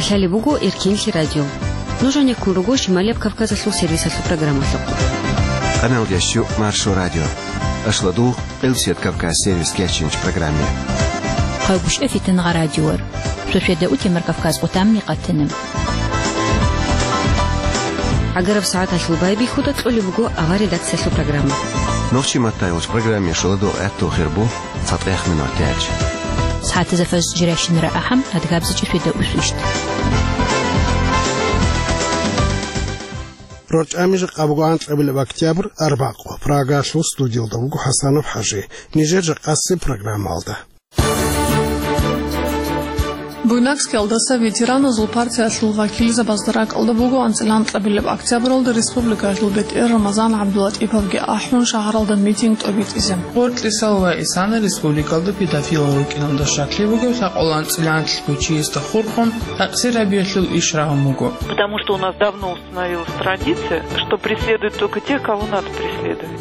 Алхали бугу Иркинли радио. Нужен якуругу Шималев Кавказа слу сервиса слу программа слух. Канал Ящу Маршу радио. Ашладу Элсет Кавказ сервис кечинч программе. Хайбуш эфитен радиор. Шушеда утимер Кавказ утамни قتنم. Агаров саат ашлубай бихуда тулли бугу ава редакция слу программа. Новчи матайлш программе шладу эту хербу сатрех минутяч. ساعات زفاز جراشن رأحم هتقابز جفيدة أسوشت روج أميج أبوغان قبل بأكتوبر 4 براغا شو ستوديو دبوغو حسانوف حاجي نيجر قاسي برنامج алды. Буйнакс келдаса ветерана зулпартия Словакии забаздарак алдабугу анцелан قبل بأكتوبر الريسبوبليكا جلبت رمضان عبدالله إبهجي أحون شهر الد ميتينغ تبيت إزم. قلت لسوا إسان الريسبوبليكا الد بيتافيل روكينام دشكلي بوجو تقولان целян тлкучи истахурхон таксир объяснил ишраамугу. Потому что у нас давно установилась традиция, что преследуют только тех, кого надо преследовать.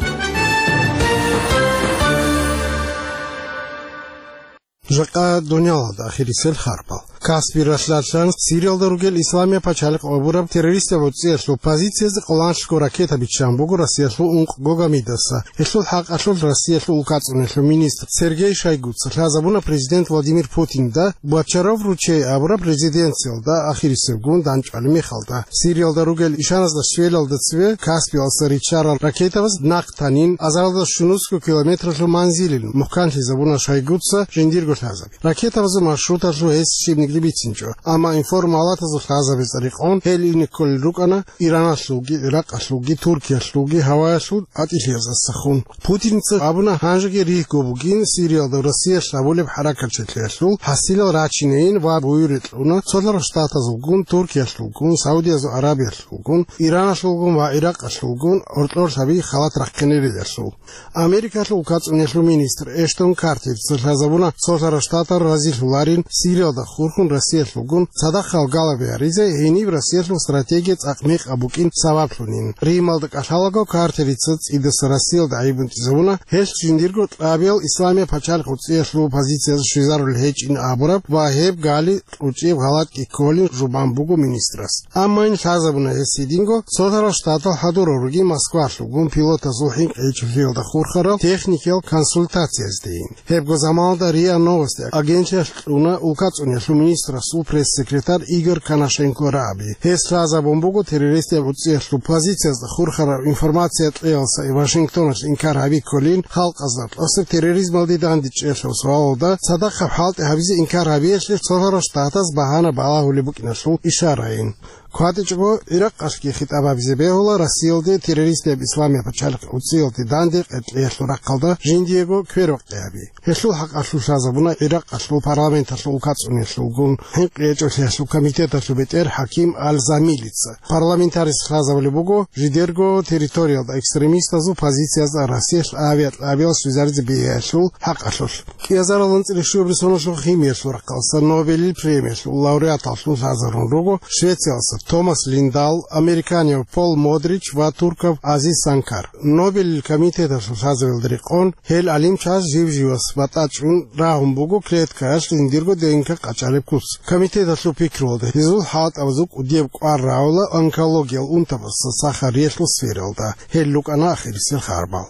Жака Доняла да Хирисел Харпал. Каспи Рашлатлан Сириал Даругел Исламия Пачалик Обураб террористов оцешлу позиции за Коланшко ракета Бичамбугу Россияшлу Унк Гогамидаса. Эшлу хак ашлу Россияшлу Укацунешлу министр Сергей Шойгуц. Разабуна президент Владимир Путин да Бачаров ручей Абура президенциал да Ахирисел Гун Данчали Михалда. Сириал Даругел Ишаназда Швелал Дцве Каспи Алсаричарал ракетаваз Нактанин Азалда Шунуску километров Манзилин. Мухканши Забуна Шойгуца Жендирго Ракетаваз маршрута жу эсшибник Бицинчо. Ама информалата зухаза безарикон хели никол рукана Иран ашлуги, Ирак ашлуги, Туркия ашлуги, Хавай ашлуг атихияза сахун. Путинцы абуна ханжги рих гобугин Сирия да Россия шабулеб харакат четли ашлуг. Хасила рачинеин ва буйритлуна Солар штата зугун, Туркия ашлугун, Саудия зу Арабия ашлугун, Иран ашлугун ва Ирак ашлугун, Ортлор саби халат рахкенери ашлуг. Америка ашлуг кацунешлу министр Эштон Картер зухазабуна Солар штата Разил Ларин Сирия да Хурхун Россия шлугун Садахал Галаве Аризе Эни в Россия шлу стратегиец Акмех Абукин Саваплунин Рималдак Ашалаго Картерицец и дес Россия да Айбунтизуна Хеш Чиндиргут Абел Исламия Пачал Хуция шлу позиция Швейзарул Хеч ин Абураб Вахеб Гали Учев Галат и Колин Жубамбугу министрас Аммайн Хазабуна Эсидинго Сотара штата Хадуроруги Москва шлугун пилота Зухин Эйчфил да Хурхара техникел консультация сдейн Хебго Замалда Риа Новости Агенция Луна Укацунешлу министра су пресс-секретарь Игорь Коношенко Раби. Хесраза бомбугу террористия уцешлу позиция за Хурхара информация от Элса и Вашингтона инкар Аби Колин халк азат. Осып терроризм алдидан дичешлу свалда садаха халт хавизи инкар Аби эшлев Сохара штатас бахана балаху либукинашлу ишараин. Квадичго Ирак ашки хитаба бизебеола Россиялде террористия Исламия Пачалик уцейлти дандик этлешлу раккалда Жиндиего Квероктеаби. Эшлу хак ашлу шазабуна Ирак ашлу парламент ашлу укацунешлу гун хеклечлешлу комитет ашлу бетер Хаким Аль-Замилица. Парламентарис хазавли буго Жидерго территориал да экстремиста зу позиция за Россия авиал связарзи биешлу хак ашлу. Киязаралын цилешлу брисоношлу химиешлу раккалса Нобель премиешлу лауреат ашлу шазарун руго Швеция Томас Линдал, американец Пол Модрич ва турков Азиз Санкар. Нобель комитета шазавил дрикон хел алим час живживас ватачун рахумбугу клеткаш линдирго денка качалепкус. Комитета шупикролда. Изул хат авзук удев кварраула онкология унтавас сахарешлу сфералда. Хел лукана ахирисел харбал.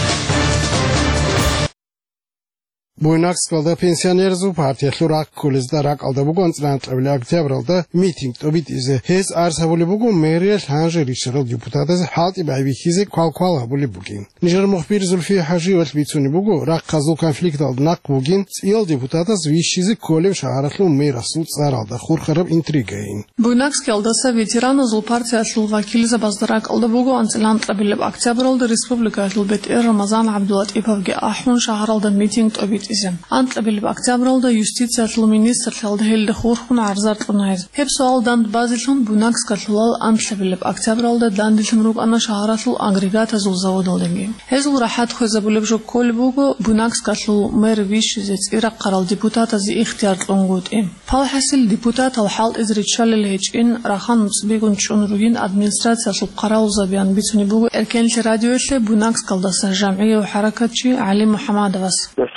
Буйнакс калда пенсионер зу партия шлурак кулез дарак алда бугон цлантлабли октябралда митинг тобит изе хез арсавули бугу мэрия шанжи ришерал депутатаз халти байвихизе квал були бугин. Нижер мухбир Зульфи Хажи вальбицуни бугу рак казу конфликт алд нак бугин ил депутатаз вишизе колев шаратлу мэрасу царалда хурхараб интригаин. Буйнакс калдаса ветерана зул партия Словакии забаздарак алда бугу анцелантлабли октябралда республика жлбет Рамазан Абдулlah Ибхавги Ахун шаharalda митинг тобит Ант قبل بأكتوبر ده يستيتسا المينستر تلده هيل خورخون عرضات لنايز. هب سؤال داند بازلون بوناكس كتلال أنت قبل بأكتوبر ده داندلهم روك أنا شهرات الأغريغات زول زود لنجي. هزول راحت خوزة بلبجو كل بوجو بوناكس كتلو ميرويش زيت إيرق قرال ديبوتات زي اختيار لنجود فال حسل ديبوتات الحال إزري تشال الهج إن راخان مصبيقون شونروين أدمنستراتسا القرال زبيان بيتوني بوجو إركان الراديو بوناكس كالدسا جمعية وحركة علي محمد بس.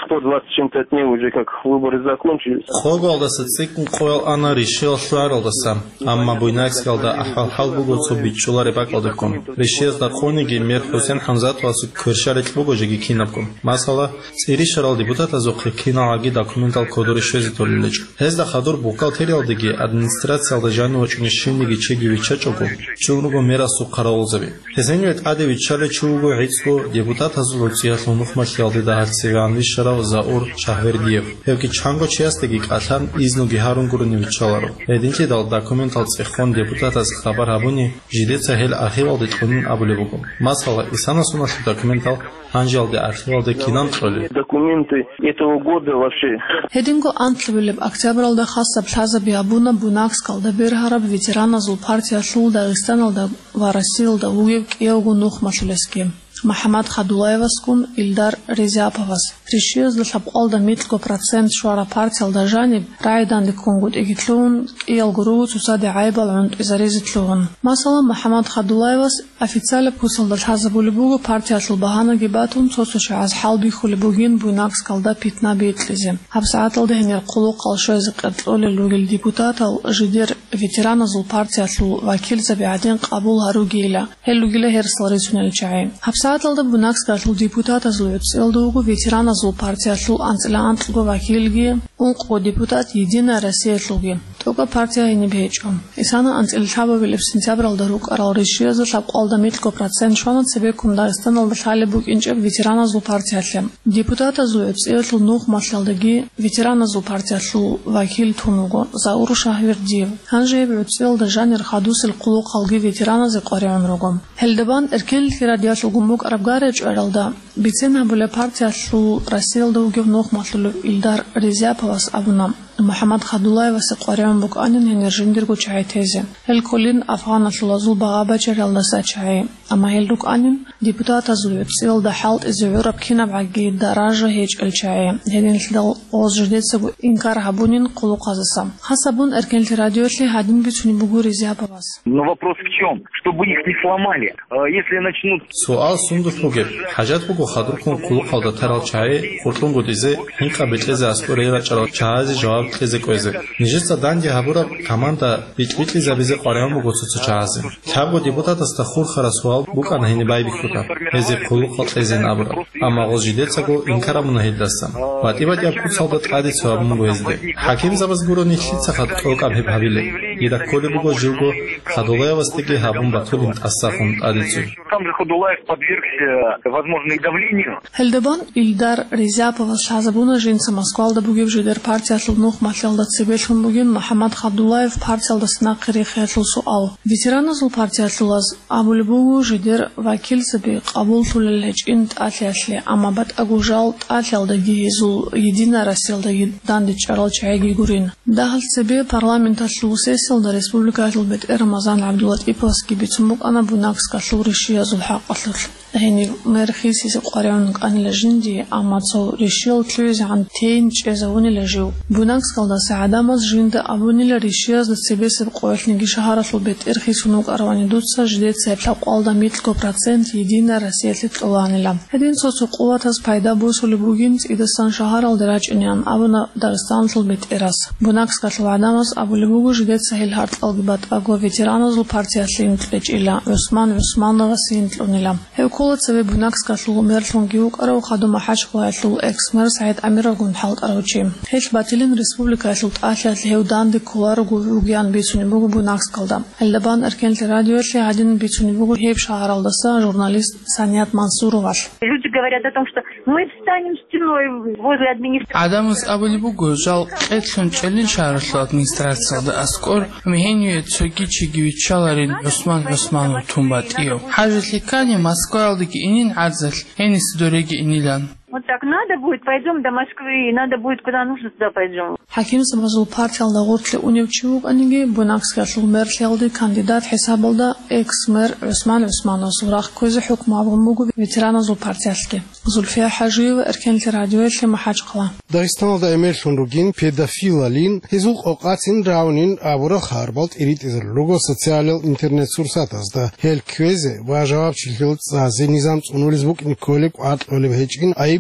120 чем-то дней уже как выборы закончились. Хогалда сацикн qoyal ana решил шуарлдасам, амма буйнакскалда ахал бугуцу бичулари бакалдаком. Решез да қониги Мир Хусейн Хамзат васу кыршарик бугожиги кинапком. Масала цири шарал депутат азоқи киналаги документал кодори швези толилеч. Хезда хадур бухгалтериалдиги администрациялда жануачуни шиндиги чеги чачогу. Чугуго мерасу қараолзаби. Хезенюет ади вичале чугуго ицку депутат азулуциятлу нухмахиалди да хатсиван вишарал заур Шахвердиев. Евки чанго чиастиги катан изнуги харун гуруни вичаларо. Единки дал документал цехон депутат аз хабар хабуни жидеца хел архивалди тхунин абулевугум. Масала исана сунаши документал анжалди архивалди кинан тхоли. Документы этого года вообще. Хединго антлвилеб октябралда хасса плаза биабуна бунакскалда берхараб ветерана зул партия шул Дагестаналда варасилда уев киевгу нухмашулески. Махамад Хадулаеваскун Ильдар Резяповас. Решил лапалда метлко процент шуара партиялда жаниб райдан диконгут эгитлуун иялгуру цусади айбал унт изарезитлуун. Масала Махамад Хадулаевас официально пусалда хазабулибугу партия шулбахана гибатун цосуши аз халби хулибугин буйнакскалда питна бейтлизе. Хабсааталда хенер кулу қалшойзик атлоли лугил депутатал жидер ветерана зул партия шул вакил забиадин қабул харугейла. Хел лугиле херсал резунел чай. Хабсааталда буйнакскалда депутата зулуец элдугу ветерана зул партия шул анцелаантлгу вакилги унқу депутат Единая Россия шлуги. Тока партия не бечом. Исана анцелхаба вилеп сентябралда рук арал решил лапалда метлко процент шуанат себе Дагестаналда халибуг инчек ветерана зул партия шлем. Депутата зулуец элтл нух машлалдаги ветерана зул партия шул вакил тунугу Заур Шахвердиев. Ханжеев уцелда жанр хадусил кулу қалги ветерана зе қорион ругом. Хелдебан эркен радиашл гумук арабгареч аралда бицена буле партия шул Россиялда угев нух машлулу Ильдар Резяповас абунам. Мухаммад Хадулаевас қорион бук анин энержиндиргу чай тезе. Хел колин Афгана шулазул бағаба чералдаса чай. Ама хелдук анин депутата зулуцелда халт изуураб кинаб аги даража хеч элчай. Хелин хидал озждеца бу инкар хабунин кулу казасам. Хасабун эркен радиошли хадин бицуни бугу Резяповас. Но вопрос в чем? Чтобы их не сломали. Если начнут... Суал сундук мугеб. Хажат бугу хадуркун кулу қалда тарал чай. Хуртун гудизе инка битлезе аскурейра чарал чази жаваб тлезе көзе. Нижица данди хабура команда битлезе бизе қорион бугу цуцу чази. Табу депутатаста хур хара суал бука нахини бай бихута. Эзе кулу қал тлезе набура. Ама ғозжидеца гу инкара мунахиддастам. Ватиба дябку салда тқади суаб мугу ezde. Hakim забаз гуру нихлица хад толкам хеб хабиле. Ида коли бугу жилгу Хадулаевастеги хабун батулин ассахун адицу. Там же Хадулаев подвергся, возможно, и давлению. Хелдебан Ильдар Резяповас шазабуна жинца Москвалда бугев жидер партия шлунух машлалда цебелшун бугин Махамад Хадулаев партиялда снақири хетлу суал. Ветерана зул партия шлулаз абулибугу жидер вакил себе қабул тулелеч инт атлиасли, ама бат агужал атлиалда гизул Единая Россиялда дандич арал чайги гурин. Дахал себе парламента шлусесилда республика атлбет Рамазан Абдулатиповски бицумбук ана бунакска шлуришия зул хақатлur. هني مرخيسي قريون أن لجندي أماتو ريشيل تلوز عن تين جزوني لجو بوناكس كالدا سعادة مزجند أبوني لريشياز لتسبيس بقوات نجي شهارة البيت إرخيس ونوك أرواني دوتسا جديد سيبلاب قالدا ميتلكو براتسنت يدينا رسيت لتقواني لام هدين سوسو قواتاز بايدا بوسو لبوغينت إدستان شهارة الدراج إنيان أبونا دارستان البيت إراس بوناكس كالدا عدامز أبو لبوغو جديد سهيل هارت القبات أقوى فيترانوز البارتيات لينتلج إلا عثمان لغسينت لونيلام كولت سبب بناكسكا شلو ميرلون جيوك أرو خادو محاش قواتلو إكسمر سعيد أميرغون حالت أروتشيم هيش باتلين ريسبوبليكا شلو تآتلات لهو دان كولارو جوغيان بيتوني بوغو بناكسكالدام اللبان أركين الراديو اللي عادين بيتوني بوغو هيب شهر الدسا журналист Санят Мансуроваш. Люди говорят о том, что мы встанем стеной возле администрации. Адамус абулибугу жал этлон челин шарашло администрация да аскор мехенью цоги чигивичаларин Усман Тумбат ио. Хажет ликани Москва алдыки инин адзал, энис дореги инилан. Вот так надо будет, пойдем до Москвы, и надо будет куда нужно, туда пойдем. Хаким самазул партия лагортли уневчук аниги бунакска шул мерлхелди кандидат хисабалда экс-мэр Усманов сурах көзі хукма абгумугу ветерана зул партиялки. Зульфия Хажиева эркенли радиоэлли махач қала. Дагестаналда эмершун ругин педафилалин хизул оқатин раунин абура харбалт ирит изер луго социалил интернет сурсатазда хел квезе ва жаваб чилхилт за низам цунулизбук ин колек ат олев хечгин айб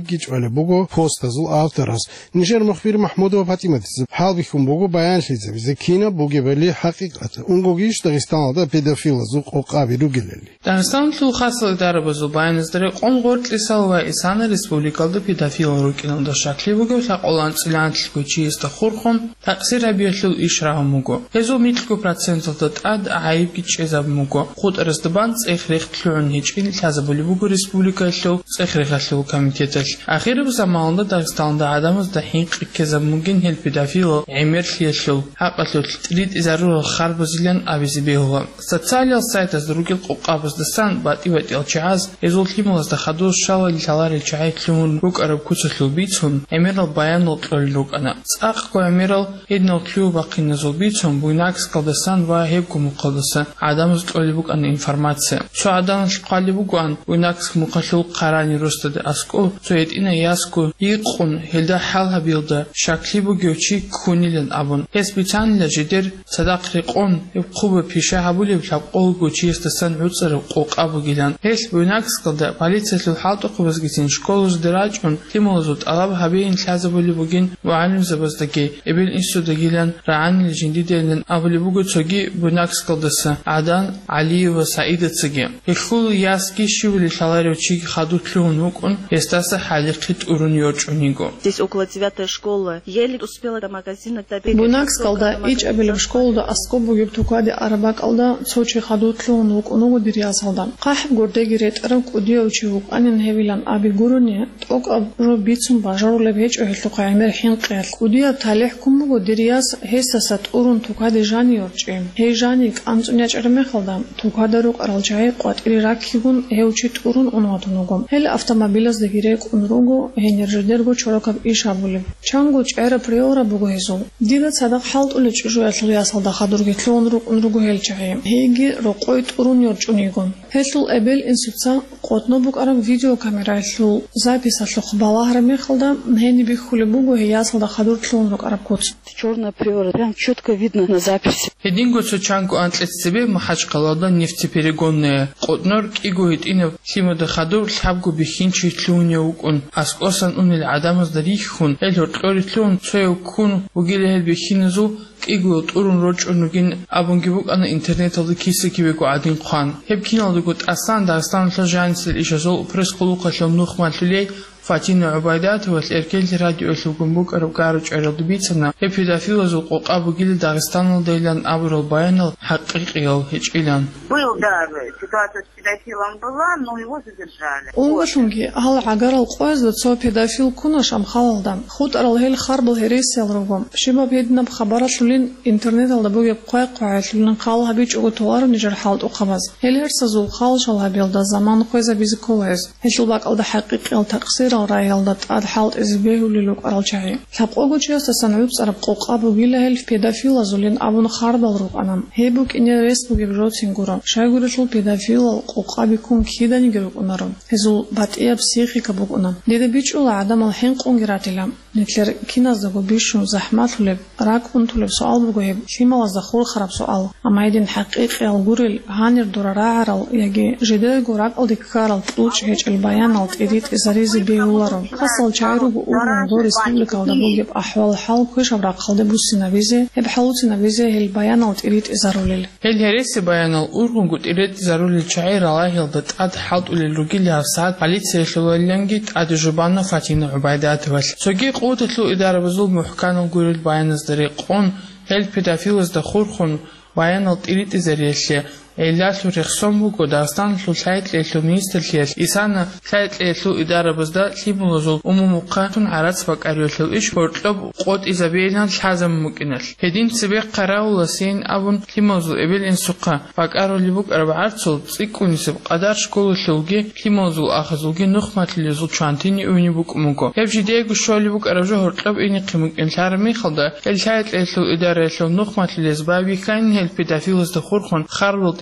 гич оле буго постазул авторас нижер мухбир Махмудова Фатиматис халбихум буго баян шизе зекина буге вели хақиқат унгогиш Дагестанда педофил зуқ оқаби ругелели Дагестан лу хасл дарабазу баяныздары қонгортлисалва Исана республикалда педофил рукинанда шакли буго сақолан цилантл гучиста хурхон тақсир абиялу ишрамуго езу митлку процентот ад айб гич ezabmugo khut resdban tsexrextlun hechil tazabulugo respublikallo tsexrexallo komitetel akhirib zamanında Dagestanda adamızda hinq kezabmugin hel pedofilo emerliyallo haqallo tlit izaru kharbuzlan abizibehova sotsial saytas drugil qoqabızdan bativat elchaz ezulkimozda khadu shawal talari chaytlun buk arab kutslu bitsun emeral bayanol qolluq ana tsaq ko emeral ednol kluba qinazol bitsun buynaks qaldasan va hebkum qaldasa adamız qolluq ana informatsiya shu adam qolluq an buynaks muqallu qarani rostade asko soyet ina yasku yiqun helda halha bilda shakli bu göçi kunilen abun hesbitan lejder sadaqriqon qub pisha habuli qol göçi istasan utsar qoqabu gilan hes buynaks qalda politsiyaslu halto qubazgitin shkolu zdrajun timozut alab habein tlazabuli bugin va alim zabazdagi ebel instituda gilan ra'an lejindidelen abuli bu göçogi buynaks qaldasa adan ali va saidatsigi khul yaski shivli salarochi khadutlun ukun estasa haliqit urun yochunigo здесь около 9-й школы еле успела до магазина добегать buynaks qalda ich ebel shkolda asko bugib tukadi araba qalda sochi khadutlun ukunu diryasalda qahb gordegi retrak udiyovchi anin hevilan abi guruni tok ro bitsum bajarule vech ohlu qaymer hinqel udiya talih kumugo diryas hesasat urun tukadi jani yorchi he jani qamtsunya cherme khalda tukadaru qaralchai qatri rakhigun heuchit urun unwatunugom hel avtomobilas degirek unrugo enerjedergo chorokab ishabuli chango chera priora bugo hezo diga sadaq halt ulch joyatlu yasalda khadurgetlu unrugo helchai hegi roqoit urun yorchunigon helu ebel insutsa qotnobuk arab video камералу записалу хбалахрами халда хени бихули буго ясалда хадуртлу унрук араб коц чёрная приора прям четко видно на записи Hedingo Changko Antletsebe Mahachqalada nefteperегонная qotnor qiguhit ina simoda khadur sabgu bixinchi tlunya ukun askosan unil adamaz darikhun elor qoritlun soyukun ugilehel bixinazu qiguot urun rochunugin abungibuk ana internet aldı kisekibeku adin qan hepkin aldıgut aslan Dagestan lojansel ishazol presquluqa shlomnukhmatluley Fatina Ubaydat was erkelt radio Luxemburg Arabgarch Erdbitsana pedofil zoq abu gil Dagestan deylan abrol bayanal haqiqiyal hech ilan Был, да, ситуация с педофилом была, но его задержали. Ungashungi hal agaral qoyzda so pedofil kunasham khalda khud aral hel kharbal heresel rogom shibab hedna khabaratlin internet alda bu qoy qoyatlin qal habich utolar nijar halt uqabaz hel hersazul khal shal habilda zaman qoyza bizikoles hesulbak alda haqiqiyal taqsir rayaldat ad halt izbehuliluk aralchahi tabqogu chesta sanuts arab qoq abu gilahel pedofil azulin abun kharbal rog anam hebuk in resbug brotsingura shagurul pedofil qoq abikun kidani geruk unarum hezul batia psikhika bug unam dede bichul adam al hin qongiratilam netler kinazdago bishun zahmatleb rak untuleb sual bugoyeb shimala zakhul kharab sual amaydin haqiqi al guril hanir durararal yagi jede gorak al dikaral tluch hech al bayan al edit izarizi beularum hasal chayrugo urun do respublika al bugeb ahwal hal kush abra qalde businavize heb halutsinavize hel bayan al edit izarulil hel heresi bayan al urun gut edit izarulil chayr alahil dat ad halt ulil rugil yafsat politsiya shulangit ad jubana Fatina Ubaydat was sogi qotlu idara buzul muhkan al guril bayan izdari qon hel pedofil da khurkhun bayan al edit izariyashe Elaslu rexsombugo Dagestan sulhayt leslu ministerliel isana sayt leslu idara bizda limulozul umumuqatun arats baqariyoslu ish portlob qot izabelan hazam mukinal hedin sibe qarawla sin abun limozul ebel insuqa baqarolibuk arba'atsul tsiqunisib qadar shkolulgi limozul akhazulgi nukhmatlizul chantini unibuk muko hebjidegu sholibuk arabjo hortlob ini qimuk inlarmi khalda el sayt leslu idara leslu nukhmatliz babi kan hel pedofilus da khurkhun kharwult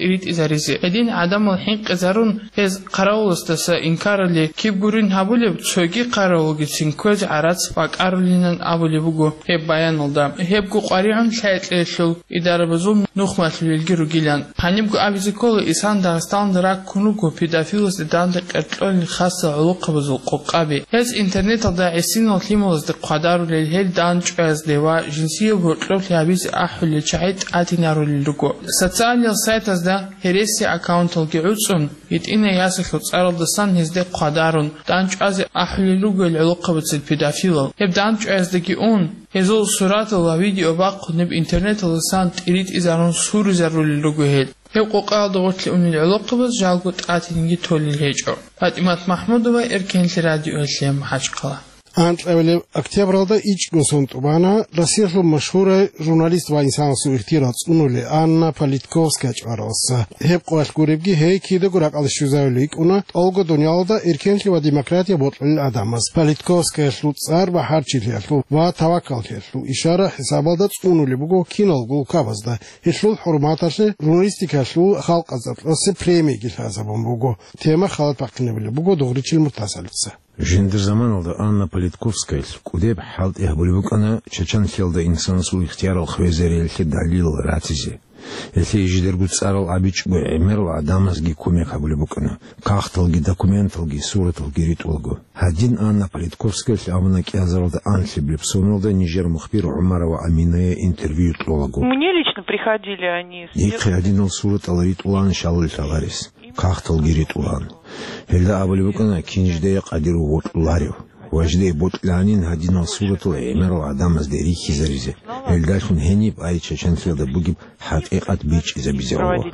إريد إزاريزي هدين عدم الحين قزارون هز قراولستسا إنكارلي كيف قرين هابولي بتسوغي قراولي سنكوز عرات فاك أرلينان أبولي بوغو هب بيان الدام هب قو قريعون شايت ليشل إدارة بزوم نخمات للجيرو جيلان هنبقو أبيزي كولو إسان داغستان دراك كونوكو بيدافيلوس داندق أرتلون خاصة علاقة بزو قوقابي هز إنترنت دا إسين الكليموز دي قدارو للهيل دانج أز ديوا جنسية بوطلوب لابيز أحو للشعيد آتينارو للرقو ساتسالي السايت از دا هريسي أكاونت الجعوتسون يتئنا ياسخ لتصارل دستان هز دي قدارون دانج أز أحو للرقو العلاقة بزو البيدافيلو هب دانج أز دي اون هزول صورات الله فيديو باقو نب إنترنت اللسان تريد إزارون صور زارو للرقو هيل هب قوقال دوغت لأون العلاقة بز جالقوت آتينيجي تولي الهيجو فاتمات محمودوة إركين لراديو إسلام محاجقلا أنت أكتبردا إيش قصنت وبانا رسيل مشهورة جورناليست وإنسان سويختيرات أنولي أنا بوليتكوفسكا أراس هب قوال قريبجي هي كده قرق على الشوزاوليك أنا ألقى دنيا دا إركنتلي وديمقراطية بطل الأدمز بوليتكوفسكا شلوت صار بحرشي لهلو وتوكل هلو إشارة حسابات أنولي بقو كينال قو كابز دا هلو حرماتش جورناليستيك هلو خلق أزر رس بريمي جل حسابهم بقو تيما خالد بقنا بلي بقو دغريش المتصل جندر زمان алда Анна Политковская кудеб халт ehbulibuk ana Чечен филда инсан су ихтияр хвезерелхи далил ратизи Если ежедергут царал абичгу эмерл адамазги кумек хабулибук ana кахталги документалги сураталги ритуалгу Один Анна Политковская амна киазаралда анси блипсоналда Нижер мухбир Умарова Аминая интервью тлолагу Мне лично приходили они Никхи один суратал ритуалан шалл шаларис кахталги ритуалан هلا أبو لبكنا كينج ده قادر وطلاريو وجده بطلانين هدينا الصورة العمر وعدم أزدري خزريزة هلا شون هني بأي تشان في هذا بوجب حقيقة بيج إذا بيزعوا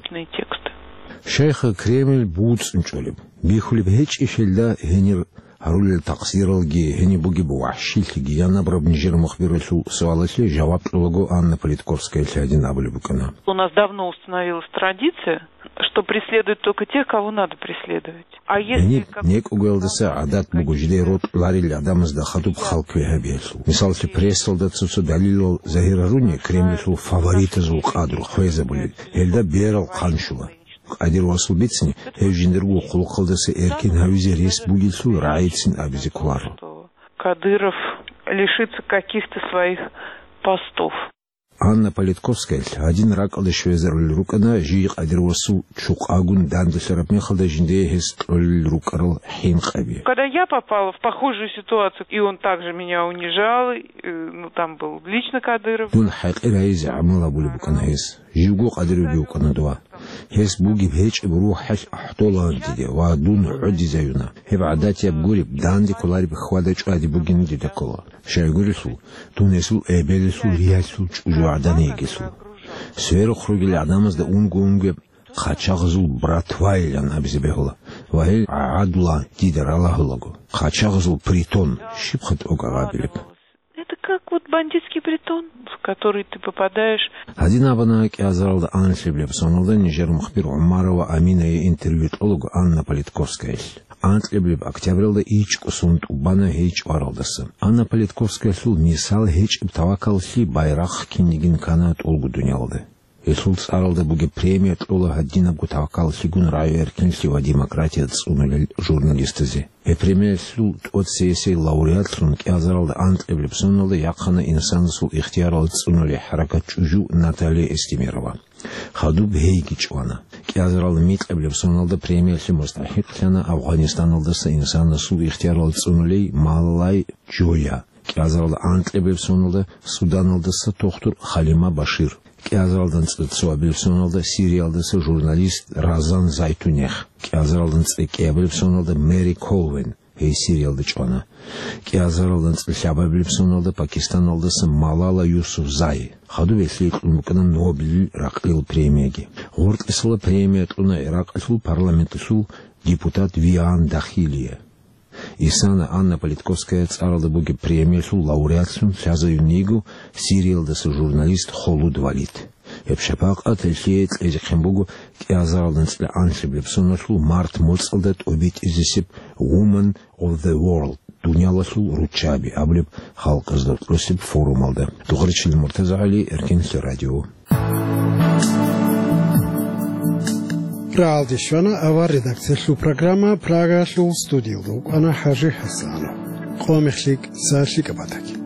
شيخ كريمل بوتس نشولب بيخلي بهيج إيش هلا هني هرول التقصير الجي هني بوجب وحشيل تجي أنا برب نجير مخبر شو سؤالك لي جواب لوجو أنا Политковская هدين أبو لبكنا. У нас давно установилась традиция, что преследуют только тех, кого надо преследовать. А если нек угелдеса адат бугуждей рот ларил адамыз да хатуб халкве хабиелсу. Мисал че пресолдат сусу далилол захираруни кремлесу фаворита зул кадру хвеза были. Эльда берал каншула. Адир васыл битсини хевжиндергу кулукалдасы эркен хавизе рес бугилсу раитсин абизе кулару. Кадыров лишится каких-то своих постов. Анна Политковская один рак алешвезер рукана жиq адирвасу чуqагун дандсерап мехалда жинде хест рукарл хин qabi. Когда я попала в похожую ситуацию, и он также меня унижал, ну там был лично Кадыров. Дун хaqi райз амала булибукана хес. Жигу Кадыров букана дуа. Хес буги беч брух хаш ахтола диде ва дун уди заюна. Хеб адат я бгуриб данди колари бхвада чади бугин диде кола. Шайгурису тунесу эбелису риасу чужуадане гису. Сверу хругили адамазда унгунге қачағызу братвайлян абзебехола. Вайл адула дидер Аллахулагу. Қачағызу притон шипхат огагабилеп. Это как вот бандитский притон, в который ты попадаешь. Один абана киазаралда аншлиблеп соналда Нижер мухбир Умарова Аминая интервью тлогу Анна Политковская. Антлеблеп октябрьда ич кусунт убана хеч аралдасы. Анна Политковская сул мисал хеч тавакалси байрақ кинигин канат олгу дүниялды. Есулс аралда буге премия тлола хаддина бу тавакалси гун райо эркинси ва демократия цунулел журналистызи. Премия сул от сессии лауреат сун киазаралда антлеблеп соналда яқана инсан сул ихтиярал цунуле харакат чужу Наталья Эстемирова. Хадуб хейги чуана. Киазаралда митleblep соналда премияси мустахид хана Афганистаналдасы инсан сул ихтиярал цунулей Маллай Джоя. Киазаралда антлеблep соналда Суданалдасы тоқтур Халима Башир. Киазаралдан цуабилеп соналда Сириялдасы журналист Разан Зайтунех. Киазаралдан цекебилеп соналда Мэри Колвин. Хей Сириялды чуана. Киазаралдан цлябабилеп соналда Пакистаналдасы Малала Юсуфзай. Хаду веслик умкана Нобель рақлил премияги. Горд исла премия тлуна Ирак парламентусу депутат Виан Дахилия. Исана Анна Политковская царалда буги премиясу лауреатсун сязаю нигу Сириялдасы журналист Холуд Валид. Епшапақ ателхиет эзекхембугу киазаралдан цле аншлиблеп сонасу март моцалдат обит изесип Woman of the World. Дүнияласу ручаби аблеп халк ыздыртлысып форум алды. Туғырчил Муртаза Али, Эркенсли радио. Раалдишвана ава редакциялу программа Прагалу студиулук ана Хажи Хасану. Qomixlik sashlik abatak.